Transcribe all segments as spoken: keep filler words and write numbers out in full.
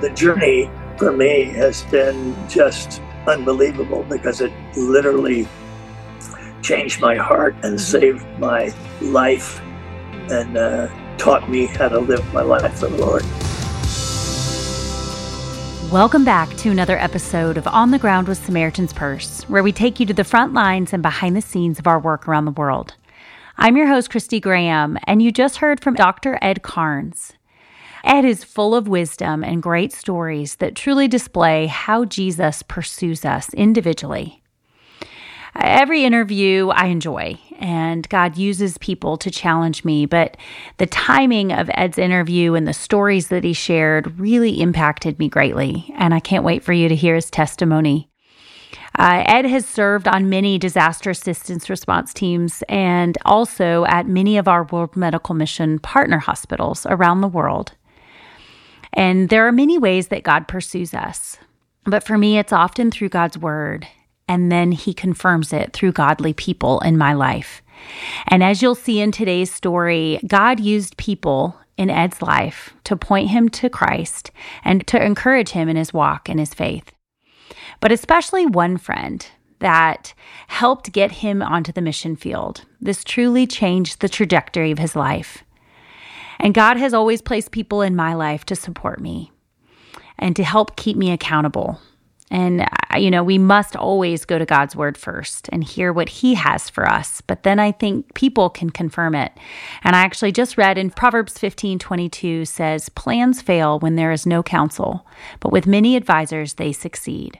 The journey for me has been just unbelievable because it literally changed my heart and saved my life and uh, taught me how to live my life for the Lord. Welcome back to another episode of On the Ground with Samaritan's Purse, where we take you to the front lines and behind the scenes of our work around the world. I'm your host, Christy Graham, and you just heard from Doctor Ed Carnes. Ed is full of wisdom and great stories that truly display how Jesus pursues us individually. Every interview I enjoy, and God uses people to challenge me, but the timing of Ed's interview and the stories that he shared really impacted me greatly, and I can't wait for you to hear his testimony. Uh, Ed has served on many disaster assistance response teams and also at many of our World Medical Mission partner hospitals around the world. And there are many ways that God pursues us, but for me, it's often through God's word. And then he confirms it through godly people in my life. And as you'll see in today's story, God used people in Ed's life to point him to Christ and to encourage him in his walk and his faith. But especially one friend that helped get him onto the mission field. This truly changed the trajectory of his life. And God has always placed people in my life to support me and to help keep me accountable. And, you know, we must always go to God's word first and hear what he has for us. But then I think people can confirm it. And I actually just read in Proverbs fifteen twenty-two says, plans fail when there is no counsel, but with many advisors, they succeed.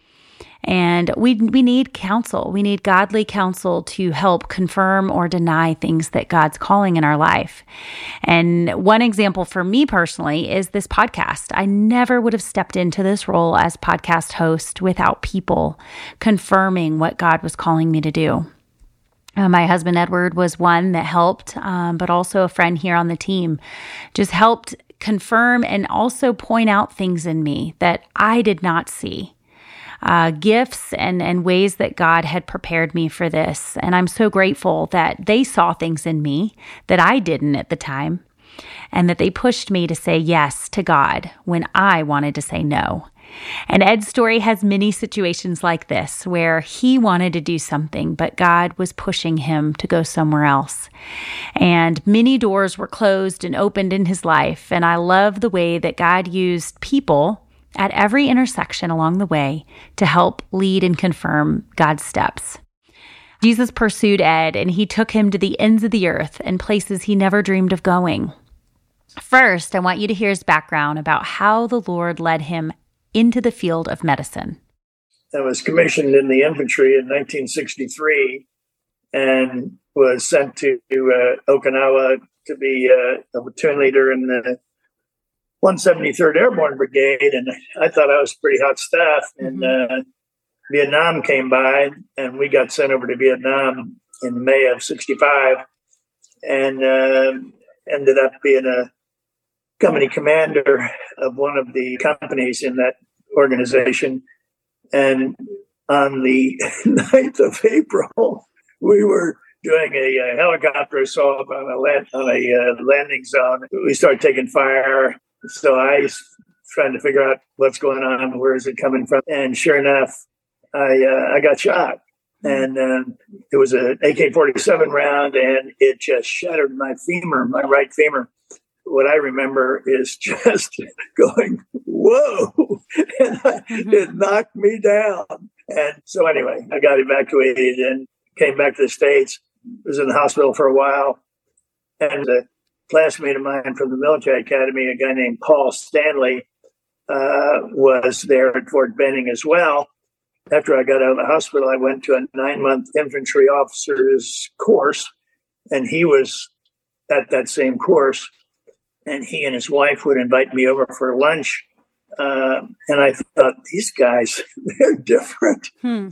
And we we need counsel. We need godly counsel to help confirm or deny things that God's calling in our life. And one example for me personally is this podcast. I never would have stepped into this role as podcast host without people confirming what God was calling me to do. Uh, my husband, Edward, was one that helped, um, but also a friend here on the team just helped confirm and also point out things in me that I did not see. Uh, gifts and, and ways that God had prepared me for this. And I'm so grateful that they saw things in me that I didn't at the time, and that they pushed me to say yes to God when I wanted to say no. And Ed's story has many situations like this where he wanted to do something, but God was pushing him to go somewhere else. And many doors were closed and opened in his life. And I love the way that God used people at every intersection along the way to help lead and confirm God's steps. Jesus pursued Ed, and he took him to the ends of the earth and places he never dreamed of going. First, I want you to hear his background about how the Lord led him into the field of medicine. I was commissioned in the infantry in nineteen sixty-three and was sent to uh, Okinawa to be uh, a platoon leader in the one seventy-third Airborne Brigade, and I thought I was pretty hot stuff. And uh, Vietnam came by, and we got sent over to Vietnam in May of sixty-five, and uh, ended up being a company commander of one of the companies in that organization. And on the ninth of April, we were doing a, a helicopter assault on a, land, on a uh, landing zone. We started taking fire. So I was trying to figure out what's going on, where is it coming from? And sure enough, I uh, I got shot. And um, it was an A K forty-seven round, and it just shattered my femur, my right femur. What I remember is just going, whoa, and I, it knocked me down. And so anyway, I got evacuated and came back to the States, was in the hospital for a while. And a classmate of mine from the military academy, a guy named Paul Stanley, uh, was there at Fort Benning as well. After I got out of the hospital, I went to a nine-month infantry officer's course, and he was at that same course. And he and his wife would invite me over for lunch. Uh, and I thought, these guys, they're different. Hmm.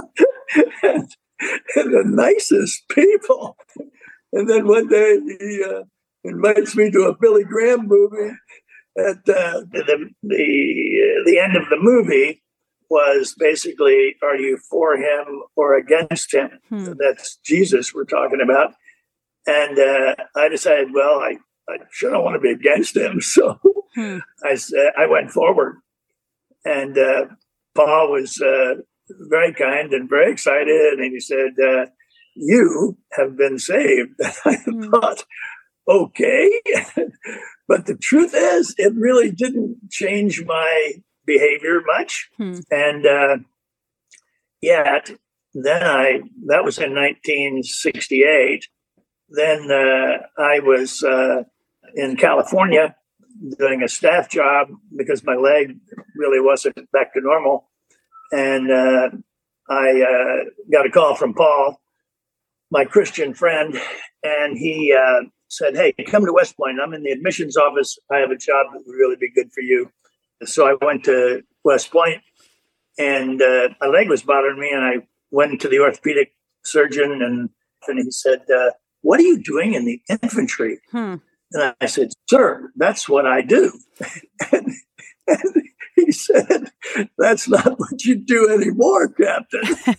and, and the nicest people. And then one day he uh, invites me to a Billy Graham movie. At uh, the, the, the end of the movie was basically, are you for him or against him? Hmm. That's Jesus we're talking about. And uh, I decided, well, I I sure don't want to be against him. So hmm. I said, I went forward, and uh, Paul was uh, very kind and very excited. And he said, uh, you have been saved. I hmm. thought, okay. But the truth is, it really didn't change my behavior much. Hmm. And uh, yet, then I, that was in nineteen sixty-eight. Then uh, I was uh, in California doing a staff job because my leg really wasn't back to normal. And uh, I uh, got a call from Paul, my Christian friend, and he uh, said, hey, come to West Point. I'm in the admissions office. I have a job that would really be good for you. So I went to West Point, and uh, my leg was bothering me, and I went to the orthopedic surgeon, and, and he said, uh, what are you doing in the infantry? Hmm. And I said, sir, that's what I do. and, and he said, that's not what you do anymore, Captain.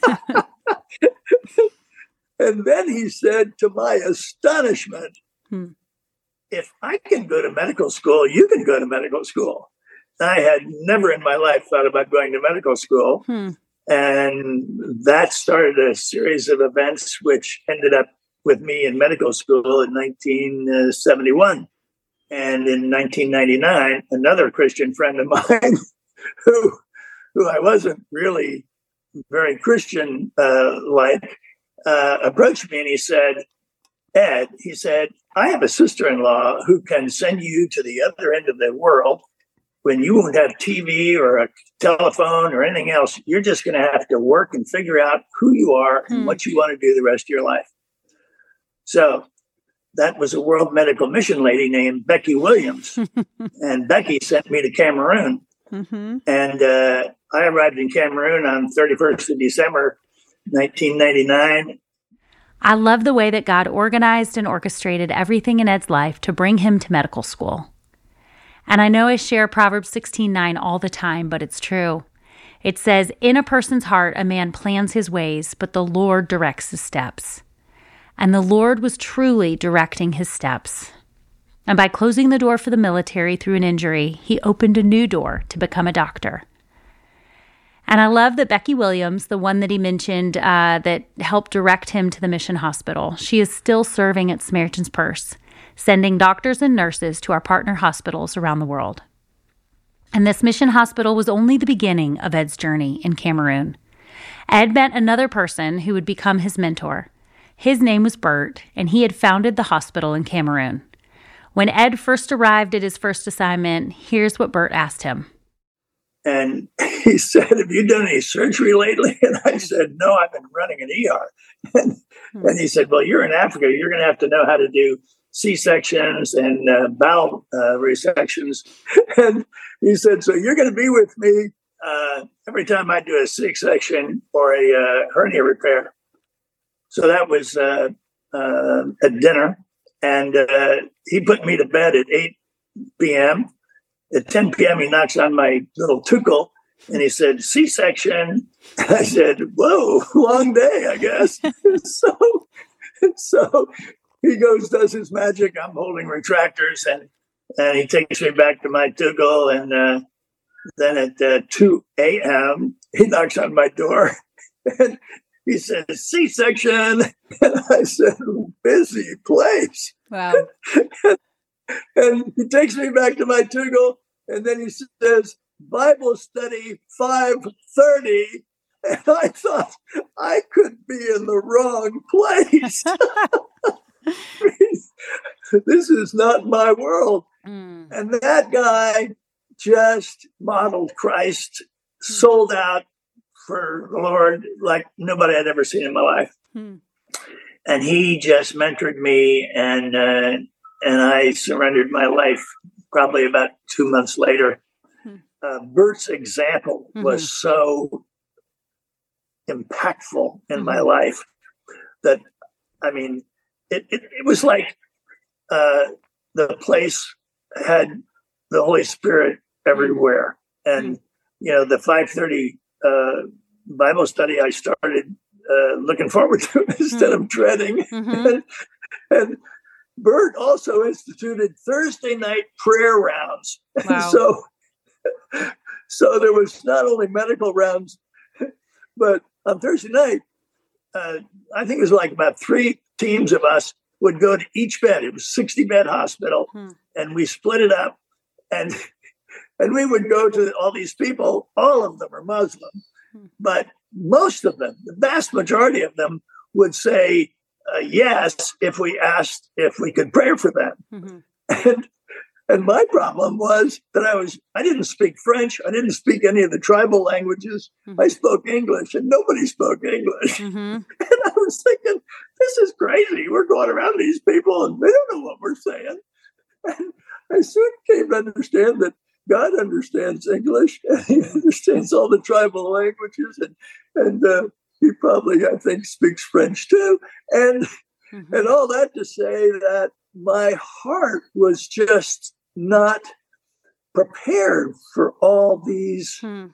And then he said, to my astonishment, hmm. if I can go to medical school, you can go to medical school. I had never in my life thought about going to medical school. Hmm. And that started a series of events which ended up with me in medical school in nineteen seventy-one. And in nineteen ninety-nine, another Christian friend of mine who, who I wasn't really very Christian uh, like, uh, approached me and he said, Ed, he said, I have a sister-in-law who can send you to the other end of the world when you won't have T V or a telephone or anything else. You're just going to have to work and figure out who you are and hmm. what you want to do the rest of your life. So that was a World Medical Mission lady named Becky Williams. And Becky sent me to Cameroon. Mm-hmm. And uh, I arrived in Cameroon on thirty-first of December, nineteen ninety-nine. I love the way that God organized and orchestrated everything in Ed's life to bring him to medical school. And I know I share Proverbs sixteen nine all the time, but it's true. It says, in a person's heart, a man plans his ways, but the Lord directs his steps. And the Lord was truly directing his steps. And by closing the door for the military through an injury, he opened a new door to become a doctor. And I love that Becky Williams, the one that he mentioned uh, that helped direct him to the mission hospital, she is still serving at Samaritan's Purse, sending doctors and nurses to our partner hospitals around the world. And this mission hospital was only the beginning of Ed's journey in Cameroon. Ed met another person who would become his mentor. His name was Bert, and he had founded the hospital in Cameroon. When Ed first arrived at his first assignment, here's what Bert asked him. And he said, have you done any surgery lately? And I said, no, I've been running an E R. And, hmm. and he said, well, you're in Africa. You're going to have to know how to do C-sections and uh, bowel uh, resections. And he said, so you're going to be with me uh, every time I do a C-section or a uh, hernia repair. So that was uh, uh, at dinner. And uh, he put me to bed at eight p.m. At ten p.m., he knocks on my little tuchel and he said, C-section. And I said, whoa, long day, I guess. so, so he goes, does his magic. I'm holding retractors, and and he takes me back to my tuchel. And uh, then at uh, two a.m., he knocks on my door and he says, C-section. And I said, busy place. Wow. And he takes me back to my tuchel, and then he says, Bible study five thirty. And I thought, I could be in the wrong place. This is not my world. Mm. And that guy just modeled Christ, mm. sold out for the Lord like nobody I'd ever seen in my life. Mm. And he just mentored me, and uh, and I surrendered my life probably about two months later. Mm. Uh, Bert's example mm-hmm. was so impactful in mm-hmm. my life that, I mean, it, it, it was like uh, the place had the Holy Spirit everywhere. And, mm-hmm. you know, the five thirty uh, Bible study I started uh, looking forward to instead mm-hmm. of dreading. Mm-hmm. and, and Bert also instituted Thursday night prayer rounds. Wow. so, so there was not only medical rounds, but on Thursday night, uh, I think it was like about three teams of us would go to each bed. It was a sixty bed hospital, hmm. and we split it up, and and we would go to all these people. All of them are Muslim, hmm. but most of them, the vast majority of them, would say uh, yes if we asked if we could pray for them. Mm-hmm. And and my problem was that I was I didn't speak French. I didn't speak any of the tribal languages. Mm-hmm. I spoke English, and nobody spoke English. Mm-hmm. And I was thinking, this is crazy. We're going around these people, and they don't know what we're saying. And I soon came to understand that God understands English, and He understands all the tribal languages, and and uh, He probably, I think, speaks French too. And mm-hmm. and all that to say that my heart was just not prepared for all these hmm.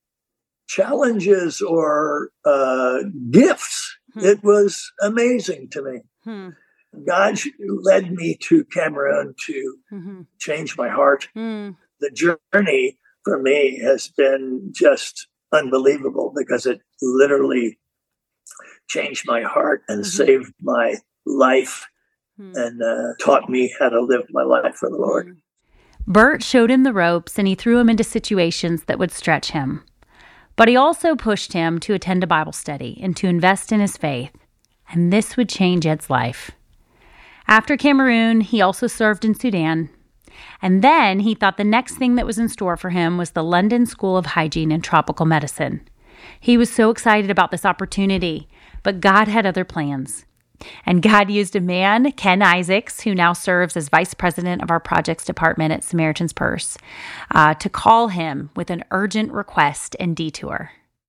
challenges or uh, gifts. Hmm. It was amazing to me. Hmm. God led me to Cameroon to mm-hmm. change my heart. Hmm. The journey for me has been just unbelievable because it literally changed my heart and mm-hmm. saved my life mm-hmm. and uh, taught me how to live my life for the Lord. Bert showed him the ropes, and he threw him into situations that would stretch him. But he also pushed him to attend a Bible study and to invest in his faith. And this would change Ed's life. After Cameroon, he also served in Sudan. And then he thought the next thing that was in store for him was the London School of Hygiene and Tropical Medicine. He was so excited about this opportunity, but God had other plans. And God used a man, Ken Isaacs, who now serves as vice president of our projects department at Samaritan's Purse, uh, to call him with an urgent request and detour.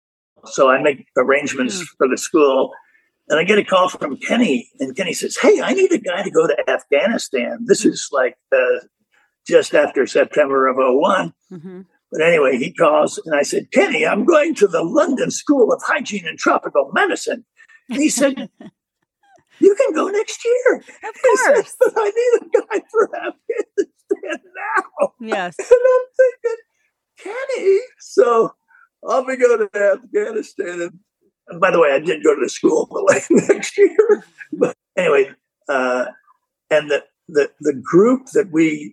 So I make arrangements mm. for the school, and I get a call from Kenny, and Kenny says, hey, I need a guy to go to Afghanistan. This mm. is like uh, just after September of oh one. Mm-hmm. But anyway, he calls, and I said, Kenny, I'm going to the London School of Hygiene and Tropical Medicine. And he said, you can go next year. Of course. Said, but I need a guy for Afghanistan now. Yes. And I'm thinking, Kenny? So I'll be going to Afghanistan. And, and by the way, I did go to the school like next year. But anyway, uh, and the, the, the group that we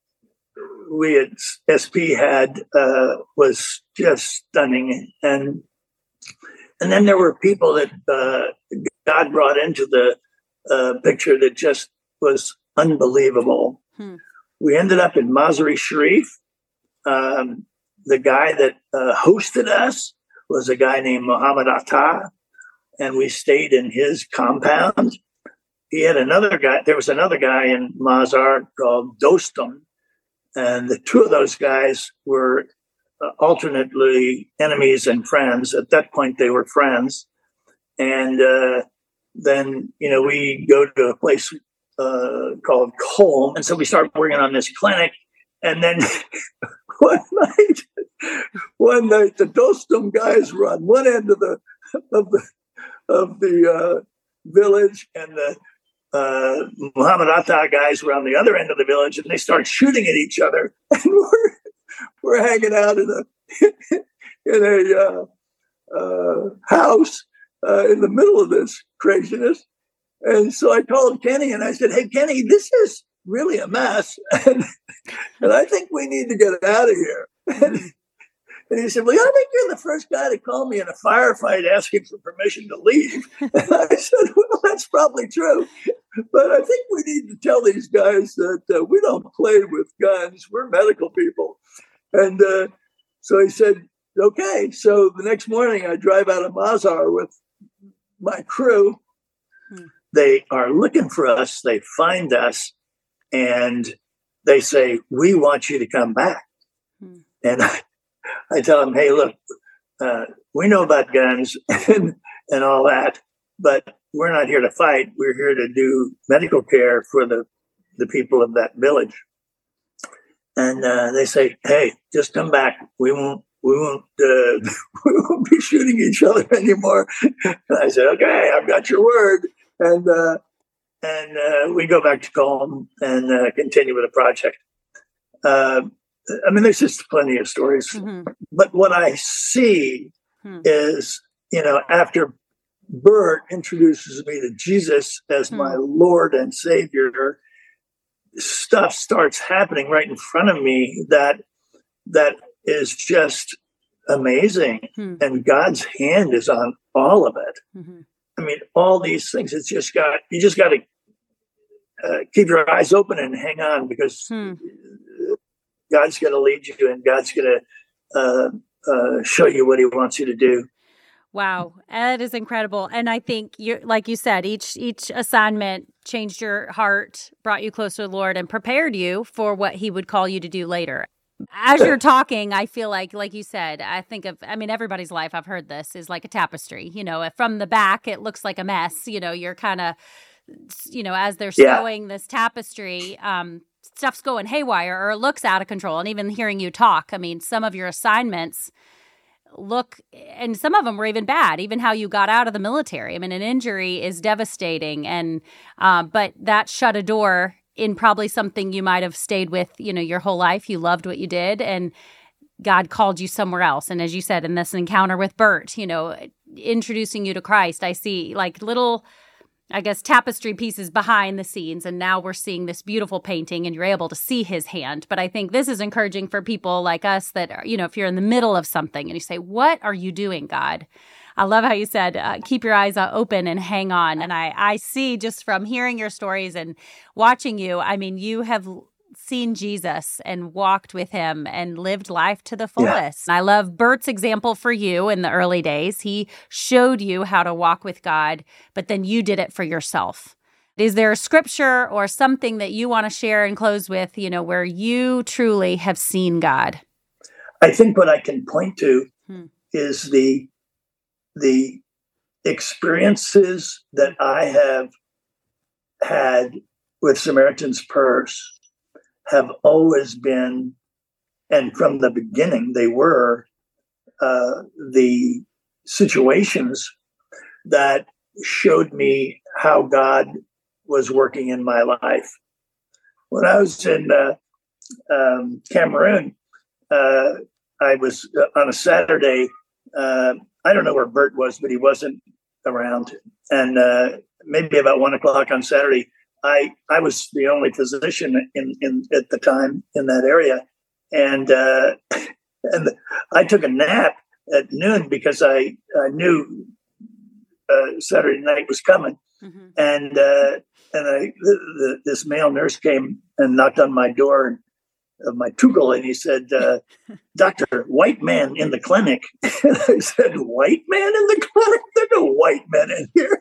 we at S P had uh, was just stunning. And and then there were people that uh, God brought into the uh, picture that just was unbelievable. Hmm. We ended up in Mazar-e Sharif. Um, the guy that uh, hosted us was a guy named Muhammad Atta, and we stayed in his compound. He had another guy. There was another guy in Mazar called Dostum, and the two of those guys were uh, alternately enemies and friends. At that point, they were friends. And uh, then, you know, we go to a place uh, called Colm. And so we start working on this clinic. And then one night, one night, the Dostum guys were on one end of the of the of the uh, village, and the uh, Muhammad Atta guys were on the other end of the village, and they start shooting at each other. And we're we're hanging out in a in a uh, uh, house uh, in the middle of this craziness. And so I called Kenny, and I said, "Hey, Kenny, this is really a mess, and, and I think we need to get out of here." And, and he said, "Well, I think you're the first guy to call me in a firefight asking for permission to leave." And I said, "Well, that's probably true, but I think we need to tell these guys that uh, we don't play with guns. We're medical people." And uh, so he said, "Okay." So the next morning, I drive out of Mazar with my crew. Hmm. They are looking for us. They find us, and they say, "We want you to come back." Hmm. And I, I tell them, "Hey, look, uh, we know about guns and, and all that, but we're not here to fight. We're here to do medical care for the, the people of that village." And uh, they say, "Hey, just come back. We won't, we won't, uh, we won't be shooting each other anymore." And I said, "Okay, I've got your word." And uh, and uh, we go back to Colm and uh, continue with the project. Uh, I mean, there's just plenty of stories. Mm-hmm. But what I see hmm. is, you know, after Bert introduces me to Jesus as hmm. my Lord and Savior, stuff starts happening right in front of me that that is just amazing. Hmm. And God's hand is on all of it. Mm-hmm. I mean, all these things, it's just got, you just got to uh, keep your eyes open and hang on, because hmm. God's going to lead you, and God's going to uh, uh, show you what he wants you to do. Wow, that is incredible. And I think, you, like you said, each each assignment changed your heart, brought you closer to the Lord, and prepared you for what he would call you to do later. As you're talking, I feel like, like you said, I think of, I mean, everybody's life, I've heard this, is like a tapestry. You know, from the back, it looks like a mess. You know, you're kind of, you know, as they're sewing yeah. this tapestry, um, stuff's going haywire, or it looks out of control. And even hearing you talk, I mean, some of your assignments look, and some of them were even bad, even how you got out of the military. I mean, an injury is devastating, and uh, but that shut a door in probably something you might have stayed with, you know, your whole life. You loved what you did, and God called you somewhere else. And as you said, in this encounter with Bert, you know, introducing you to Christ, I see like little, I guess, tapestry pieces behind the scenes. And now we're seeing this beautiful painting, and you're able to see his hand. But I think this is encouraging for people like us that, are, you know, if you're in the middle of something and you say, what are you doing, God? I love how you said, uh, keep your eyes open and hang on. And I, I see just from hearing your stories and watching you, I mean, you have seen Jesus and walked with him and lived life to the fullest. Yeah. I love Bert's example for you in the early days. He showed you how to walk with God, but then you did it for yourself. Is there a scripture or something that you want to share and close with, you know, where you truly have seen God? I think what I can point to hmm. is the the experiences that I have had with Samaritan's Purse have always been, and from the beginning, they were uh, the situations that showed me how God was working in my life. When I was in uh, um, Cameroon, uh, I was uh, on a Saturday. Uh, I don't know where Bert was, but he wasn't around. And uh, maybe about one o'clock on Saturday, I, I was the only physician in, in at the time in that area. And uh, and I took a nap at noon because I, I knew uh, Saturday night was coming. Mm-hmm. And uh, and I the, the, this male nurse came and knocked on my door of my Tugel, and he said, uh, Doctor, white man in the clinic. And I said, white man in the clinic? There's no white men in here.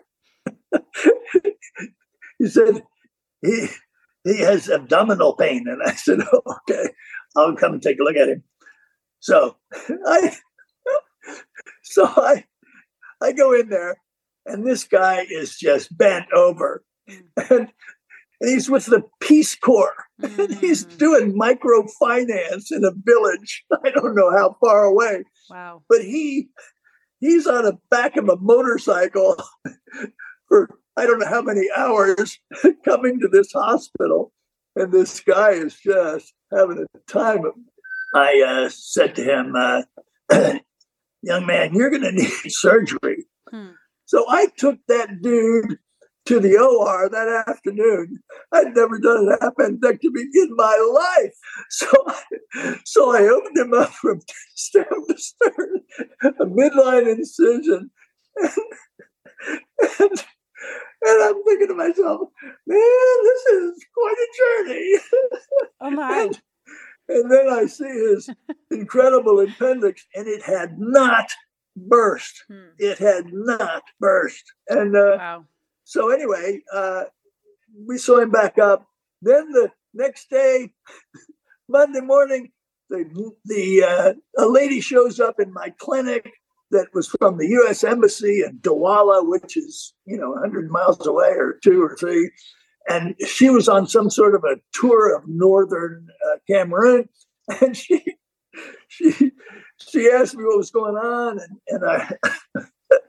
He said, he he has abdominal pain. And I said, oh, okay, I'll come and take a look at him. So I so I I go in there, and this guy is just bent over. And And he's with the Peace Corps. Mm. And he's doing microfinance in a village. I don't know how far away. Wow. But he he's on the back of a motorcycle for I don't know how many hours coming to this hospital. And this guy is just having a time of it. I uh, said to him, uh, young man, you're going to need surgery. Hmm. So I took that dude to the O R that afternoon. I'd never done an appendectomy in my life. So I, so I opened him up from stem to stern, a midline incision. And, and, and I'm thinking to myself, man, this is quite a journey. Oh, my. And, and then I see his incredible appendix, and it had not burst. Hmm. It had not burst. And uh, wow. So anyway, uh, we saw him back up. Then the next day, Monday morning, the the uh, a lady shows up in my clinic that was from the U S Embassy in Douala, which is, you know, one hundred miles away or two or three. And she was on some sort of a tour of northern uh, Cameroon. And she she she asked me what was going on. And, and I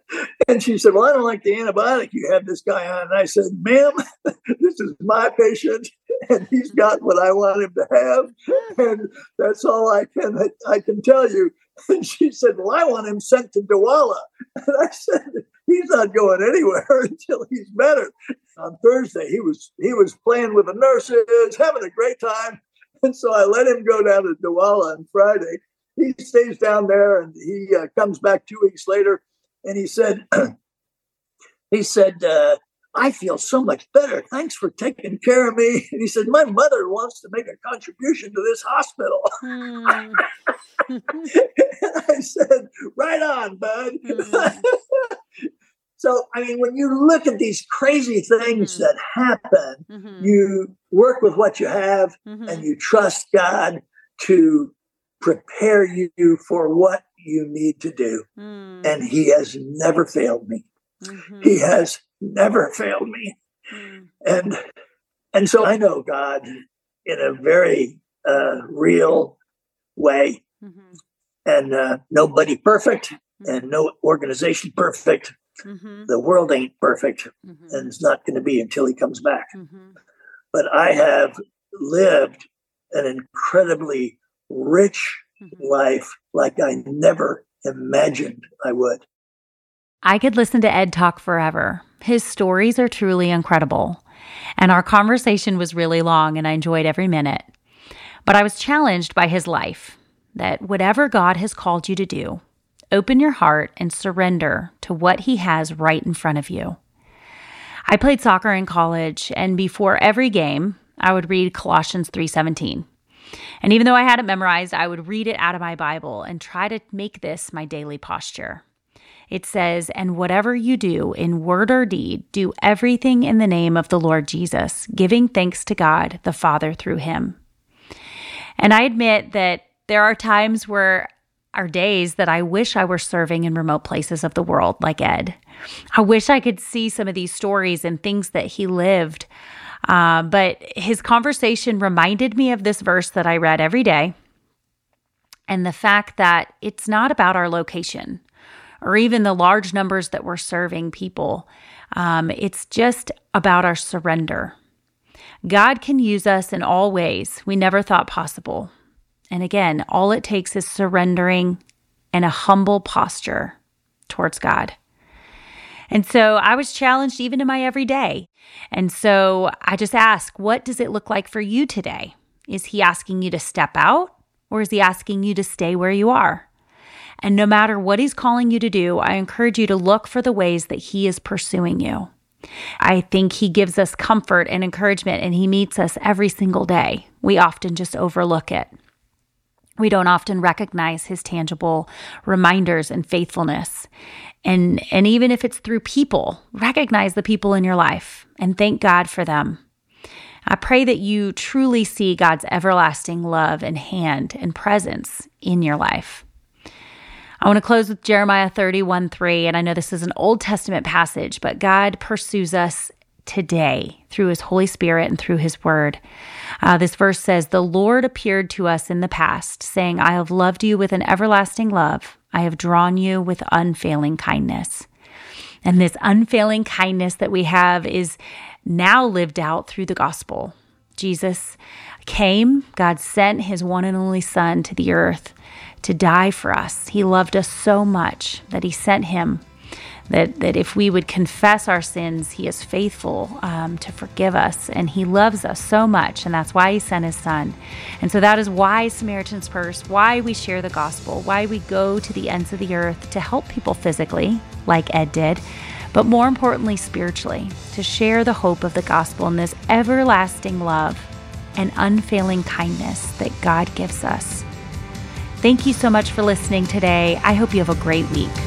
And she said, well, I don't like the antibiotic you have this guy on. And I said, ma'am, this is my patient, and he's got what I want him to have. And that's all I can I can tell you. And she said, well, I want him sent to Douala. And I said, he's not going anywhere until he's better. On Thursday, he was he was playing with the nurses, having a great time. And so I let him go down to Douala on Friday. He stays down there, and he uh, comes back two weeks later. And he said, he said, uh, I feel so much better. Thanks for taking care of me. And he said, my mother wants to make a contribution to this hospital. Mm. I said, right on, bud. Mm. So, I mean, when you look at these crazy things mm. that happen, mm-hmm. you work with what you have mm-hmm. and you trust God to prepare you for what you need to do. Mm. And he has never failed me. Mm-hmm. He has never failed me. Mm. And and so I know God in a very uh, real way. Mm-hmm. And uh, nobody perfect mm-hmm. and no organization perfect. Mm-hmm. The world ain't perfect mm-hmm. and it's not going to be until he comes back. Mm-hmm. But I have lived an incredibly rich life like I never imagined I would. I could listen to Ed talk forever. His stories are truly incredible. And our conversation was really long and I enjoyed every minute. But I was challenged by his life that whatever God has called you to do, open your heart and surrender to what he has right in front of you. I played soccer in college, and before every game, I would read Colossians three seventeen. And even though I had it memorized, I would read it out of my Bible and try to make this my daily posture. It says, and whatever you do in word or deed, do everything in the name of the Lord Jesus, giving thanks to God the Father through him. And I admit that there are times where are days that I wish I were serving in remote places of the world like Ed. I wish I could see some of these stories and things that he lived. Uh, but his conversation reminded me of this verse that I read every day, and the fact that it's not about our location or even the large numbers that we're serving people. Um, it's just about our surrender. God can use us in all ways we never thought possible. And again, all it takes is surrendering and a humble posture towards God. And so I was challenged even in my everyday. And so I just ask, what does it look like for you today? Is he asking you to step out, or is he asking you to stay where you are? And no matter what he's calling you to do, I encourage you to look for the ways that he is pursuing you. I think he gives us comfort and encouragement, and he meets us every single day. We often just overlook it. We don't often recognize his tangible reminders and faithfulness. And, and even if it's through people, recognize the people in your life and thank God for them. I pray that you truly see God's everlasting love and hand and presence in your life. I want to close with Jeremiah thirty-one three, and I know this is an Old Testament passage, but God pursues us today through his Holy Spirit and through his word. Uh, this verse says, the Lord appeared to us in the past, saying, I have loved you with an everlasting love. I have drawn you with unfailing kindness. And this unfailing kindness that we have is now lived out through the gospel. Jesus came, God sent his one and only Son to the earth to die for us. He loved us so much that he sent him. That, that if we would confess our sins, he is faithful um, to forgive us, and he loves us so much, and that's why he sent his Son. And so that is why Samaritan's Purse, why we share the gospel, why we go to the ends of the earth to help people physically, like Ed did, but more importantly, spiritually, to share the hope of the gospel and this everlasting love and unfailing kindness that God gives us. Thank you so much for listening today. I hope you have a great week.